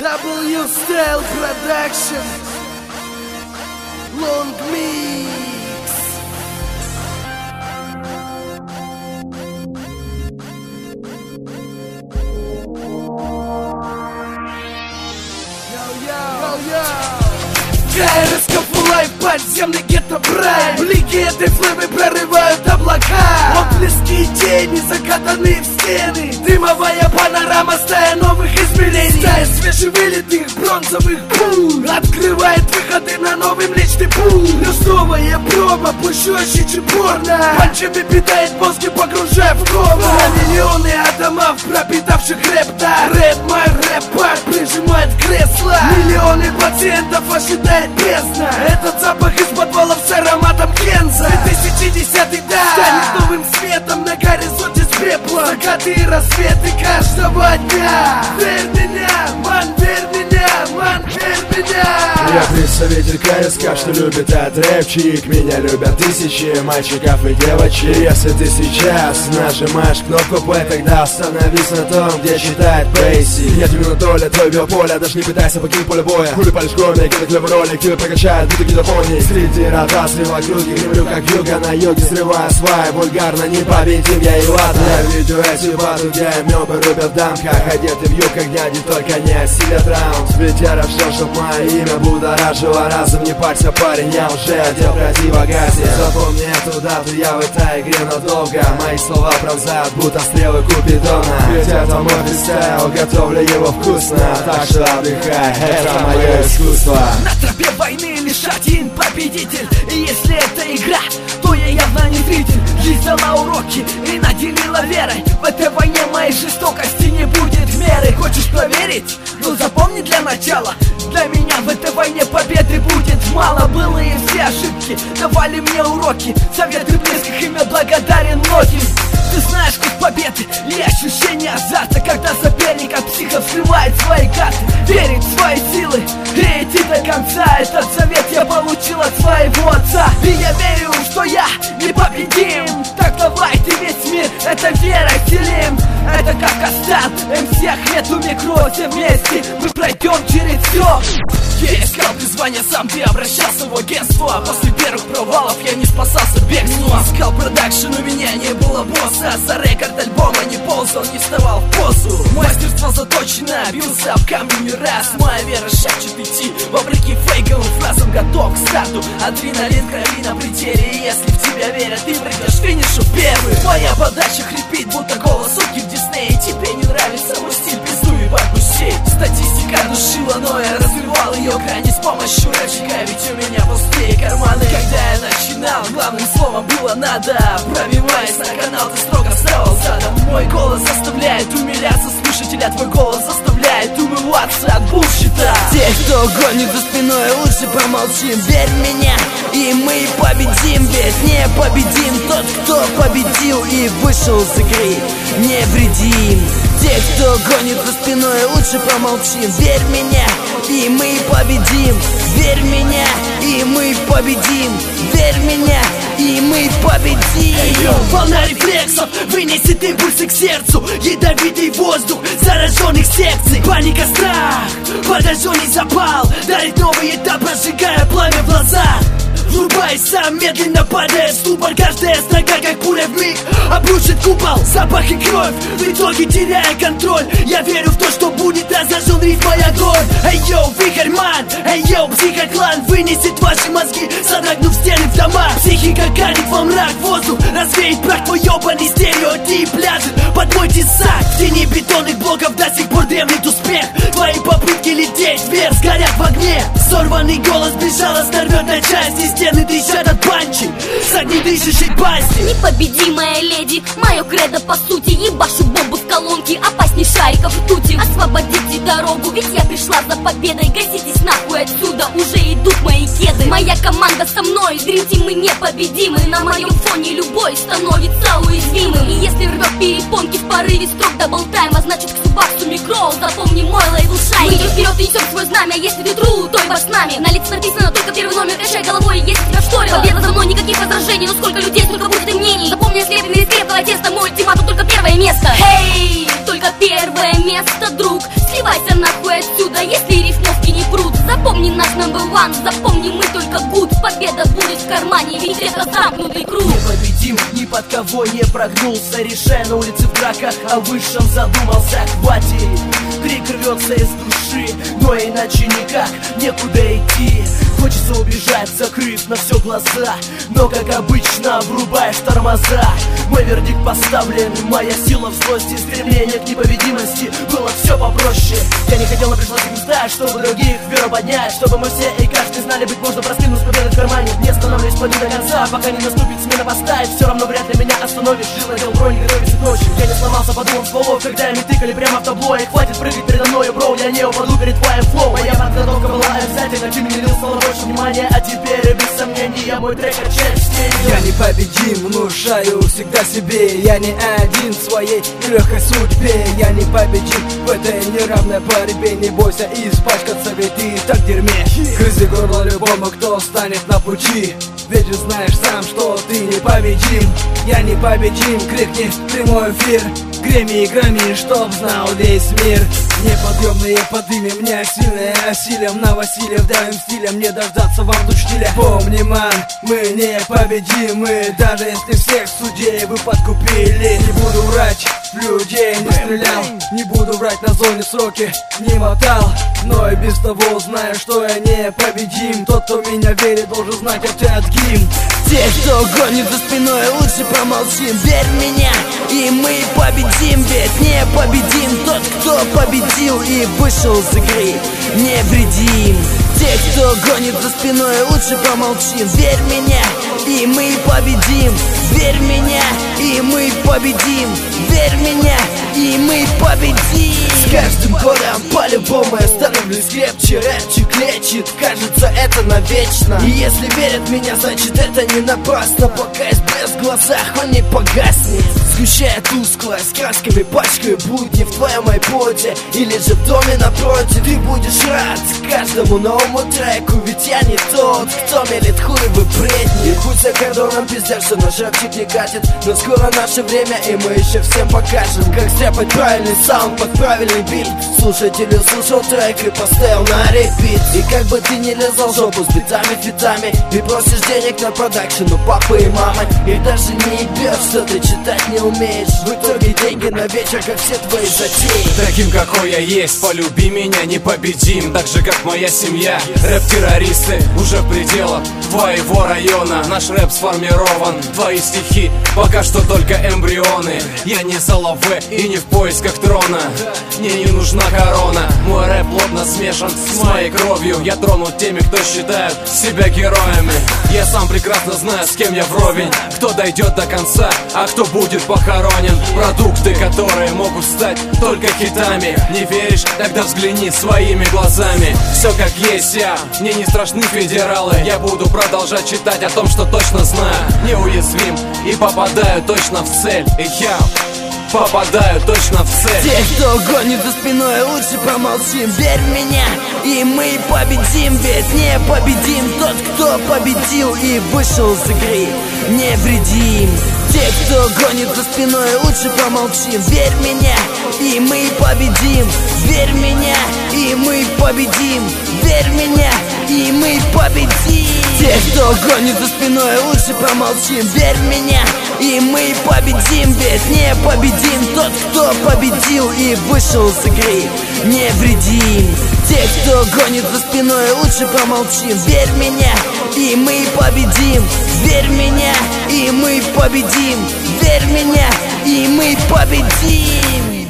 W Style Production, Long Mix. КРС Кафулай, подземный гетто-брай. Блики этой флэвы прорывают облака. Отблески тени, закатанные в стены. Дымовая панорама, стая новых измерений. Стая свежевылитых бронзовых пуль открывает выходы на новый млечный пул. Люстовая проба, пущущий порно. Панчами питает мозги, погружая в кому. На миллионы атомов, пропитавших рэп-так. Рэп, мой рэп-пак прижимает кресло. Миллионы пациентов ожидает бездна. Этот запах из подвалов с ароматом Кенза. 2010-й, да, станет новым светом на горизонте с пеплом. Закаты и рассветы каждого дня. Верь меня, ман, верь меня, ман, верь меня. Я представитель КСК, что любит этот рэпчик. Меня любят тысячи мальчиков и девочек. Если ты сейчас нажимаешь кнопку плей, тогда остановись на том, где читает Пейси. Нет именно доля твоего поля, даже не пытайся покинуть поле боя. Хули палишь горный, когда клевый ролик тебя прокачает, будто гидропоний. Среди ротаций вокруг, гремлю как юга на юге, срывая свай, вульгарно непобедим я и ладно. Я видел эти батл, где мёбы рубят в дамках, одеты в юбках дяди, только не осилят раунд. С ветера все, чтоб мое имя будоражило разум, не парься, парень, я уже одел противогазие. Запомни эту дату, я в этой игре надолго. Мои слова пронзают, будто стрелы Купидона. Ведь это мой фристайл, готовлю его вкусно. Так что отдыхай, это мое искусство. На тропе войны лишь один победитель. И если это игра, то я явно не зритель. Жизнь дала уроки и наделила верой. В этой войне моей жестокости не будет меры. Хочешь проверить? Ну запомни для начала, для меня в этой войне победы будет мало. Былые все ошибки давали мне уроки. Советы близких ими благодарен многим. Ты знаешь вкус победы и ощущение азарта, когда соперник от психа вскрывает свои карты. Верить в свои силы и идти до конца. Этот совет я получил от своего отца. И я верю, что я непобедим. Так давай ты весь мир, это вера телим. Это Кавказстан, МС Ахмету микро. Все вместе мы пройдем через все. Я искал призвание, сам ты обращался в агентство. После первых провалов я не спасался бегством. Искал продакшн, у меня не было босса. За рекорд альбома не ползал, не вставал в позу. Мастерство заточено, бился об камни не раз. Моя вера шепчет идти вопреки фейковым фразам. Готов к старту, адреналин крови на пределе. И если в тебя верят, ты придешь к финишу первый. Моя подача хрипит, будто голос утки в Диснее. Тебе не нравится мой стиль, пиздуй и бабусей. Статистика душила, но я разрывал ее грани с помощью рэпчика. Ведь у меня пустые карманы. Когда я начинал, главным словом было надо. Пробиваясь на канал, ты строго вставал задом. Мой голос заставляет умиляться слушателя. Твой голос заставляет умываться от булщита. Те, кто гонит за спиной, лучше помолчим. Верь в меня, и мы победим. Ведь не победим тот, кто победил и вышел из игры невредим. Те, кто гонит за спиной, лучше помолчим. Верь в меня, и мы победим. Верь в меня, и мы победим. Верь в меня, и мы победим. Волна рефлексов вынесет импульсы к сердцу. Ядовитый воздух зараженных секций. Паника, страх, подожженный запал дарит новый этап, разжигая пламя в глазах. Врубаясь сам, медленно падая в ступор. Каждая строга, как пуля вмиг обрушит купол. Запах и кровь, в итоге теряя контроль. Я верю в то, что будет разожжен рифмой огонь. Эй, йоу, вихрь-ман, эй, йоу, психоклан вынесет ваши мозги, содрогнув стены в домах. Психика канет во мрак, воздух развеет прах. Твой ебаный стереотип ляжет под мой тесак. В тени бетонных блоков до сих пор дремлет успех. Твои попытки лететь вверх сгорят в огне. Сорванный голос безжалостно рвет на части. Стены трещат от панчей с огнедышащей пасти. Непобедимая леди, мое кредо по сути. Ебашу бомбу в колонки, опасней шариков ртути. Освободите дорогу, ведь я пришла за победой. Гаситесь нахуй отсюда, уже идут мои кеды. Моя команда со мной, Dream Team, мы непобедимы. На моем фоне любой становится уязвимым. И если рвет перепонки в порыве строк даблтайма, значит к субаксу микро, запомни мой лейбл шайн. Мы идем вперед и несем свое знамя, если ты тру, то и с нами. На лице написано только первый номер, качай головой, если тебя шторило. Победа за мной, никаких возражений, но сколько людей, сколько будет и мнений. Запомни, слепленный из крепкого теста, мой ультиматум только первое место. Эй, только первое место, друг. Сливайся нахуй отсюда, если рифмовки не прут. Запомни наш number one, запомни, мы только good. Победа будет в кармане, ведь это замкнутый круг. Непобедим, ни под кого не прогнулся, решая на улице в драках, о высшем задумался. Хватит, крик рвется из души, но иначе никак, некуда идти. Хочется убежать, закрыв на все глаза, но как обычно врубаешь тормоза. Мой вердикт поставлен, моя сила в злости, стремление к непобедимости. Было все попроще. Я не хотел, но пришлось гнезда, чтобы других веру поднять, чтобы мы все и каждый знали, быть можно простым, но с победой в кармане. Не остановлюсь, пойду до конца, пока не наступит смена поста. И все равно вряд ли меня остановишь. Жил, надел бронь, готовится к ночи. Я не сломался, подумал стволов, когда ими тыкали прямо в табло. И хватит прыгать передо мною, бро, я не упаду перед твоим флоу. Моя подготовка была обязательно, ты мне лил, стало больше внимания. А теперь без сомнения мой трек отчасть. Я непобедим, внушаю всегда себе. Я не один в своей легкой судьбе. Я непобедим в этой неравной борьбе. Не бойся испачкаться, ведь ты и так в дерьме. Грызи горло любому, кто станет на пути, ведь же знаешь сам, что ты непобедим. Я непобедим, крикни в прямой эфир. Греми и громи, чтоб знал весь мир. Неподъемные подыми меня сильные осилим. На Василия вдавим стилем, не дождаться вам тут штиля. Помни, ман, мы непобедимы, даже если всех судей вы подкупили. Не буду врать, людей не стрелял, не буду врать, на зоне сроки не мотал, но и без того знаю, что я непобедим. Тот, кто меня верит, должен знать этот гимн. Те, кто гонит за спиной, лучше промолчим. Верь в меня, и мы победим, ведь не победим тот, кто победил и вышел из игры невредим. Те, кто гонит за спиной, лучше промолчим. Верь в меня, и мы победим. Верь в меня, и мы победим. Верь в меня, и мы победим. С каждым годом по-любому я становлюсь крепче. Рэпчик лечит, кажется, это навечно. И если верят в меня, значит это не напрасно. Пока есть блеск в глазах, он не погаснет. Сгущая тусклость, красками пачкаю будни в твоем айподе или же в доме напротив. Ты будешь рад каждому новому треку, ведь я не тот, кто мелит хуевы бредни. И пусть за кордоном пиздят, что наш рэпчик не катит, но скоро наше время, и мы еще всем покажем, как стряпать правильный саунд под правильный бит. Слушатель услышал трек и поставил на репит. И как бы ты ни лезал в жопу с битами, фитами, и просишь денег на продакшн у папы и мамы, и даже не ебешь, что ты читать не умеешь. В итоге деньги на вечер, как все твои затеи. Таким, какой я есть, полюби меня, непобедим. Так же, как моя семья. Рэп-террористы уже в пределах твоего района. Наш рэп сформирован, твои стихи пока что только эмбрионы. Я не за лаве и не в поисках трона. Мне не нужна корона. Мой рэп плотно смешан с моей кровью. Я тронут теми, кто считает себя героями. Я сам прекрасно знаю, с кем я вровень, кто дойдет до конца, а кто будет похоронен. Продукты, которые могут стать только хитами. Не веришь? Тогда взгляни своими глазами. Все как есть я, мне не страшны федералы. Я буду продолжать читать о том, что точно знаю. Неуязвим и попадаю точно в цель. И я попадаю точно в цель. Те, кто гонит за спиной, лучше промолчим. Верь в меня, и мы победим, ведь не победим тот, кто победил и вышел из игры невредим. Те, кто гонит за спиной, лучше промолчим. Верь в меня, и мы победим. Верь в меня, и мы победим. Верь в меня, и мы победим. Те, кто гонит за спиной, лучше промолчим. Верь в меня, и мы победим, ведь не победим тот, кто победил и вышел из игры невредим. Те, кто гонит за спиной, лучше промолчим. Верь в меня, и мы победим. Верь в меня, и мы победим. Верь в меня, и мы победим.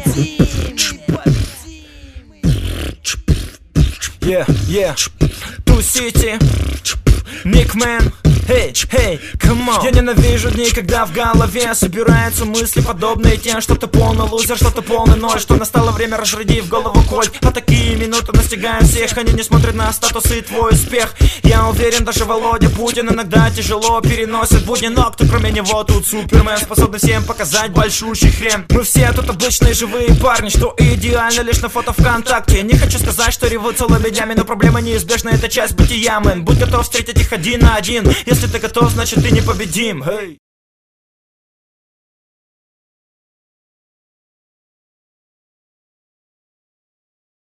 Yeah, Two City, Nickman. Hey, come on. Я ненавижу дни, когда в голове собираются мысли, подобные тем, что ты полный лузер, что ты полный ноль, что настало время разряди в голову кольт. А такие минуты настигают всех, они не смотрят на статусы и твой успех. Я уверен, даже Володя Путин иногда тяжело переносит будни, но кто кроме него тут супермен, способный всем показать большущий хрен. Мы все тут обычные живые парни, что идеально лишь на фото ВКонтакте. Не хочу сказать, что ревут лебедями, но проблема неизбежна, это часть бытия, мэн. Будь готов встретить их один на один. Если ты готов, значит ты непобедим. Hey.